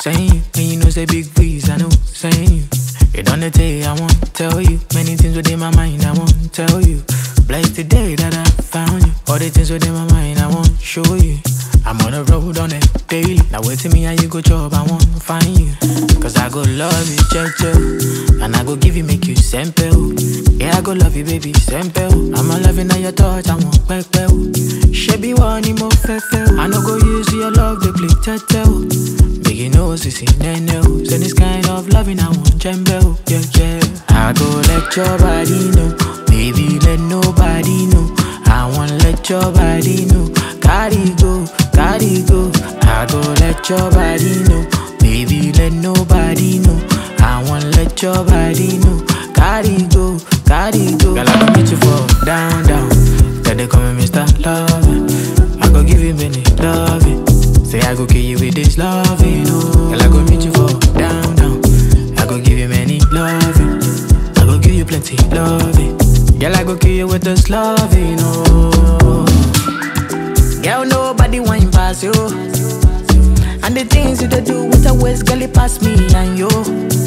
saying you. And you know say big breeze, I know, saying you. You done the day, I won't tell you. Many things within my mind, I won't tell you. Blessed the day that I found you. All the things within my mind, I won't show you. I'm on the road on it daily. Now wait till me how you go job, I won't find you. Cause I go love you, checho. And I go give you, make you simple. Yeah, I go love you, baby, simple. I'm a loving on your touch, I won't back. Shebi one more fefe. I no go use your love, they play tattoo. Biggie knows it's in nene. So this kind of loving, I want jumbo. Yeah, yeah. I go let your body know. Baby, let nobody know. I want let your body know. Carry go, carry go. I go let your body know. Baby, let nobody know. I want let your body know. Carry go, carry go. Girl, I go meet you for down, down. Then they call me Mr. Loving. I go give you many loving. Say I go kill you with this loving, oh. Girl, I go meet you for down, down. I go give you many loving. I go give you plenty loving. Girl, I go kill you with this loving, oh. Girl, nobody whine pass you. And the things you do with a waist, girl, it pass me and you.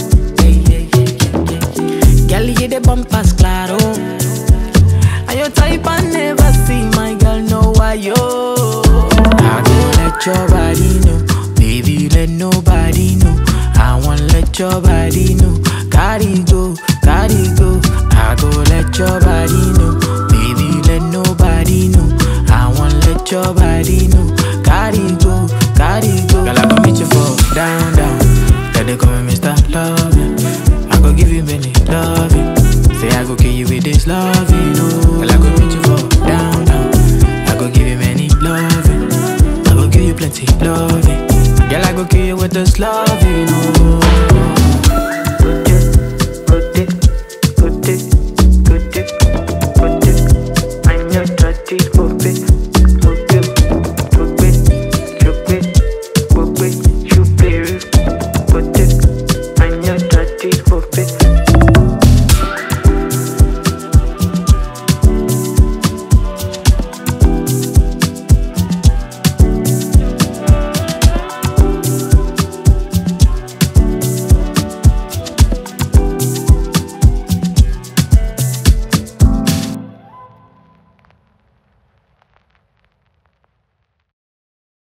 Girl, you the bumpers, claro. And your type I never see, my girl, know why yo. I go let your body know. Baby, let nobody know. I want let your body know. Carry go, carry go. I go let your body know. Baby, let nobody know. I want let your body know. Carry go, carry go. Girl, I go meet you for down, down. Then they call me Mr. Loving. I go give you many loving. Say I go kill you with this loving, oh. Girl, I go meet you for